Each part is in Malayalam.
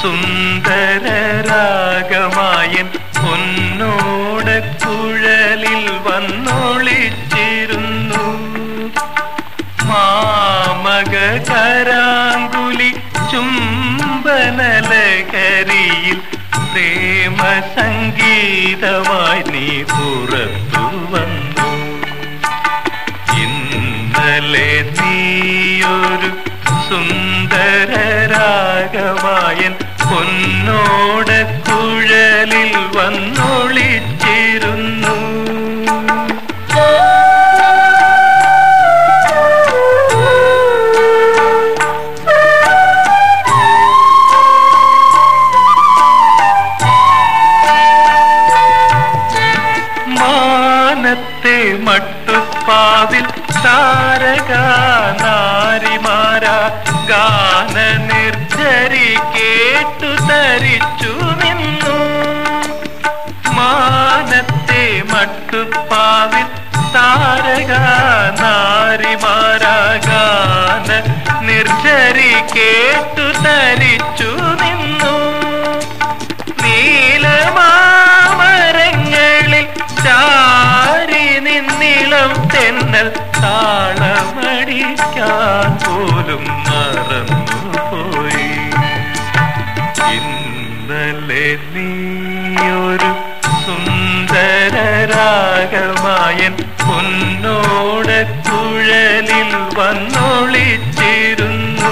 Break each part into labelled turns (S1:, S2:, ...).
S1: സുന്ദരരാഗമായൻ പൊന്നോടക്കുഴലിൽ വന്നൊളിച്ചിരുന്നു. മാമക കരാങ്കുലി ചുംബനലകരിയിൽ പ്രേമ സംഗീതമായി നീ പുറത്തു വന്നു. ഇന്നലെ നീയൊരു സുന്ദരരാഗമായൻ പൊന്നോടക്കുഴലിൽ വന്നൊളിച്ചിരുന്നു. മാനത്തെ മട്ടുപ്പാവിൽ താരകാനാരിമാരാ ഗാന നിർജ്ജരി കേട്ടു തരിച്ചു നിന്നു. മാനത്തെ മട്ടുപ്പാവിൽ താരകാനാരിമാരാ ഗാന നിർജ്ജരി കേട്ടു തരിച്ചു നിന്നു. നീലമാമരങ്ങളിൽ ചാരി നിന്നിളം തെന്നൽ താളമടിക്കാൻ പോലും മറന്നുപോയി. ഇന്നലെ നീയൊരു സുന്ദരരാഗമായൻ പൊന്നോടക്കുഴലിൽ വന്നൊളിച്ചിരുന്നു.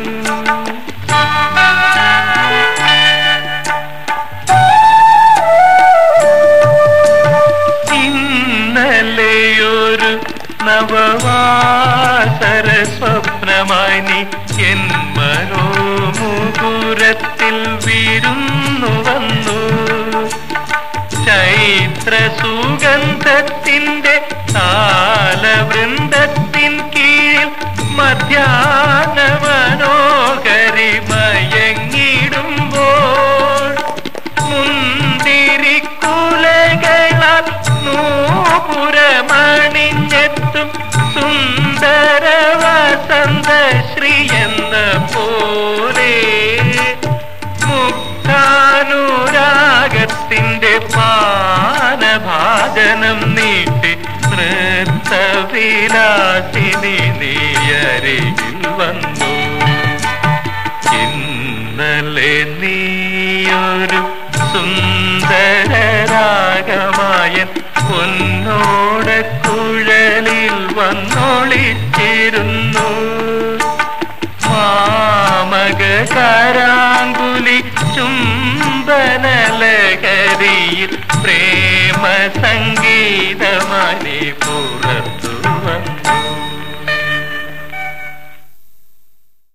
S1: ഇന്നലെയൊരു നവവാസര സ്വപ്നമായി നീ എൻ മനോമുകുരത്തിൽ വിരുന്നു വന്നു. ചൈത്ര സുഗന്ധത്തിന്റെ താലവൃന്ദത്തിൻ കീഴിൽ മധ്യാഹ്ന മനോഹരി മയങ്ങിടുമ്പോൾ മുന്തിരിക്കുലകളാൽ നൂപുരമണിഞ്ഞെത്തും സുന്ദര വസന്ത ശ്രീ എന്ന പോലെ മുക്താനുരാഗത്തിന്റെ പാനഭാജനം നീട്ടി നൃത്തവിലാസിനി നീയരികിൽ വന്നു. ഇന്നലെ നീയൊരു സുന്ദരരാഗമായൻ പൊന്നോടക്കുഴലിൽ വന്നൊളിച്ചിരുന്നു. മാമക കരാങ്കുലി ചുംബനലകരിയിൽ പ്രേമ സംഗീതമായി പുറത്തു വന്നു.